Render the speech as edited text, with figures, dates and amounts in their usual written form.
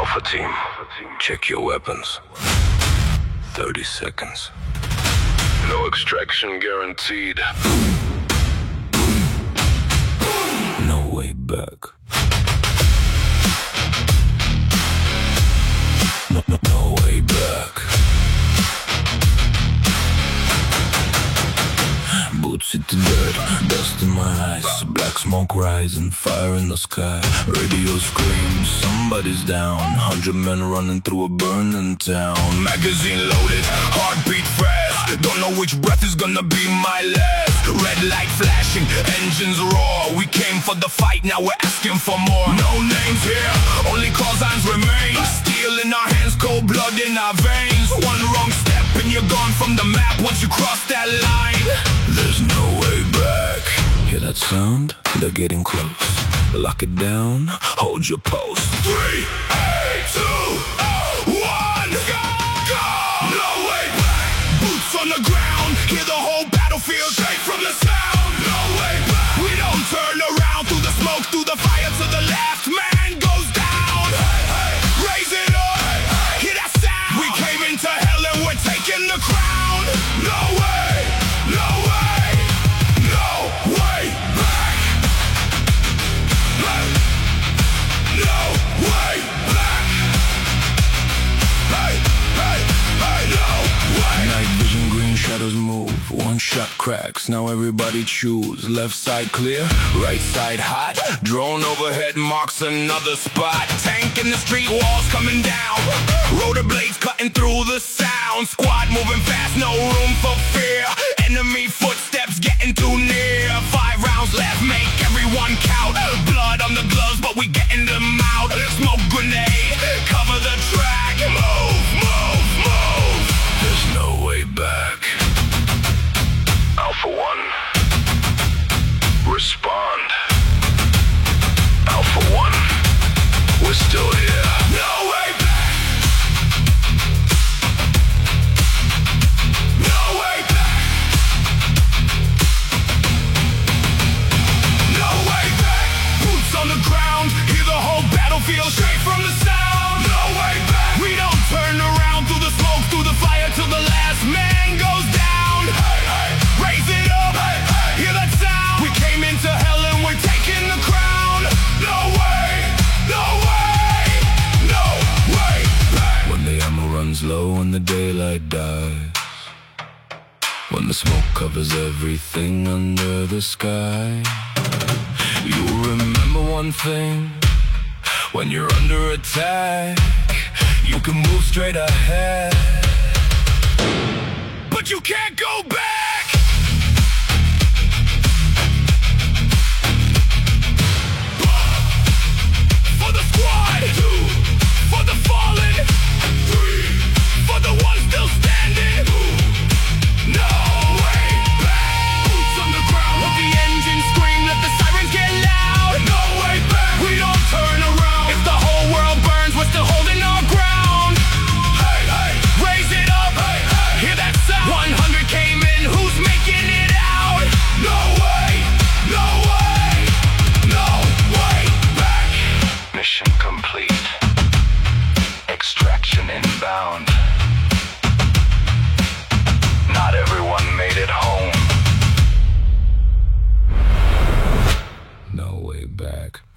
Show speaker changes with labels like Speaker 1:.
Speaker 1: Alpha team, check your weapons. 30 seconds. No extraction guaranteed. No way back. No way back. Boots hit the dirt, dust in my eyes, black smoke rising, fire in the sky. Radio screams, somebody's down. 100 men running through a burning town. Magazine loaded, heartbeat fast. Don't know which breath is gonna be my last. Red light flashing, engines roar. We came for the fight, now we're asking for more. No names here, only call signs remain. Steel in our hands, cold blood in our veins. One wrong step and you're gone from the map once you cross that line. There's no way back. Hear that sound? They're getting close. Lock it down, hold your post. 3, 8, 2, 1, go! No way back. Boots on the ground, hear the whole battlefield shake from the sound. No way back. We don't turn around through the smoke, through the fire to the last man goes down. Raise it up, hear that sound. We came into hell and we're taking the crown. No way, no way, no way back. No way back. No way. Night vision, green shadows move. One shot cracks, now everybody choose. Left side clear, right side hot. Drone overhead marks another spot. Tank in the street, walls coming down. Rotor blades cutting through the sound. Squad moving fast, no room for fear. Enemy footsteps getting too near. 5 rounds left, make everyone count. Blood on the gloves, but we getting them out. Smoke grenade, cover the track. Move, move, move. There's no way back. Alpha 1, respond. Alpha 1, we're still here. No way back. No way back. No way back. Boots on the ground, hear the whole battlefield shake from the sound. No way back. We don't turn around through the smoke, through the fire till the last man goes down. Hey, hey. Raise it up, hey, hey. Hear that sound. We came into hell and we're taking the crown. No way, no way, no way back. When the ammo runs low and the daylight dies, when the smoke covers everything under the sky, you remember one thing. When you're under attack, you can move straight ahead, but you can't go back. For the squad, 2, for the fallen, 3, for the ones still standing. No way back. Boots on the ground, let the engine scream, let the sirens get loud. No way back. We don't turn around. If the whole world burns, we're still holding our ground. Hey, hey. Raise it up, hey, hey. Hear that sound. 100 came in, who's making it out? No way, no way, no way back. Mission complete. Extraction inbound. Not everyone made it home. No way back.